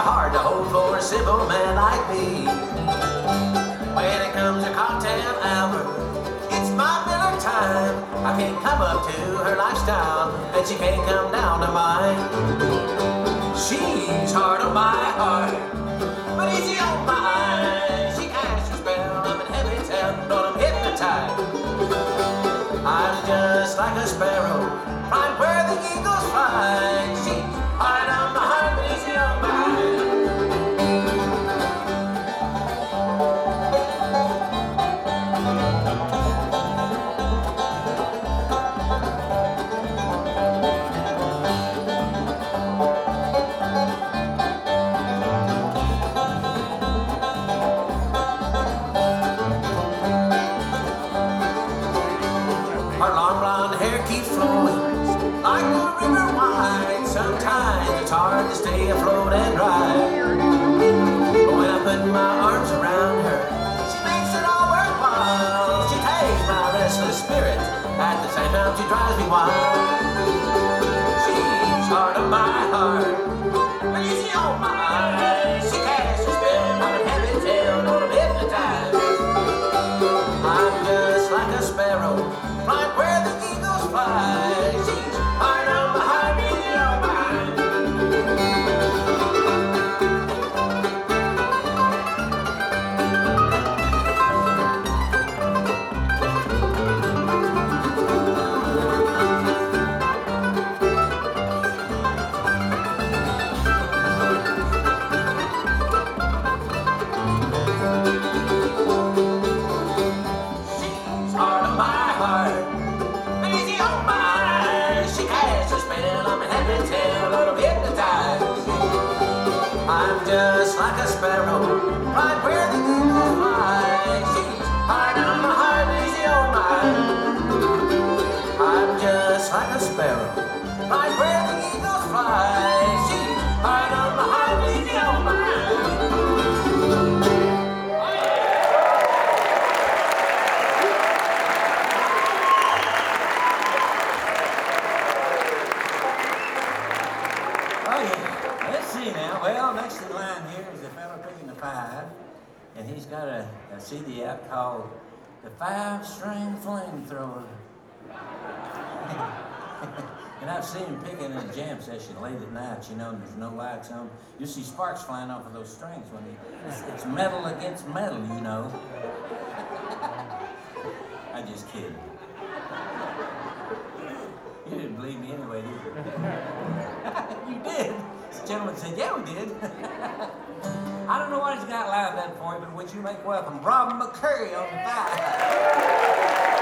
hard to hold for a simple man like me. When it comes to cocktail hour, it's my Miller time. I can't come up to her lifestyle, and she can't come down to mine. She's hard on my heart, but easy on mine. She casts her spell, I'm in heavy town, but I'm hypnotized. I'm just like a sparrow, flying where the eagles fly. She's hard on my heart, but easy on mine. Her long blonde hair keeps flowing like the river wide. Sometimes it's hard to stay afloat and dry. But when I put my arms around her, she makes it all worthwhile. She takes my restless spirit, at the same time she drives me wild. She's hard on my heart, but easy on mine. She casts her spell, I'm in heavy tail, don't I'm hypnotized. I'm just like a sparrow, flying where the eagles fly. She's hard on my heart, easy on mine. She's hard on my heart, but easy on mine. She casts her spell, I'm in heavy tail, but I'm hypnotized. I'm just like a sparrow, right where the eagles fly. She's hard on my heart, easy on mine. I'm just like a sparrow, right where the eagles fly. She's hard on my heart, easy on mine. Oh, yeah. Let's see now. Well, next in line here is a fellow picking the five, and he's got a CD out called The 5-String Flamethrower. And I've seen him picking in a jam session late at night, you know, and there's no lights on. You see sparks flying off of those strings when it's metal against metal, you know. I just kidding. You didn't believe me anyway, did you? You did. The gentleman said, yeah, we did. I don't know what he's got lined up for you, but would you make welcome Rob McCurry on the five?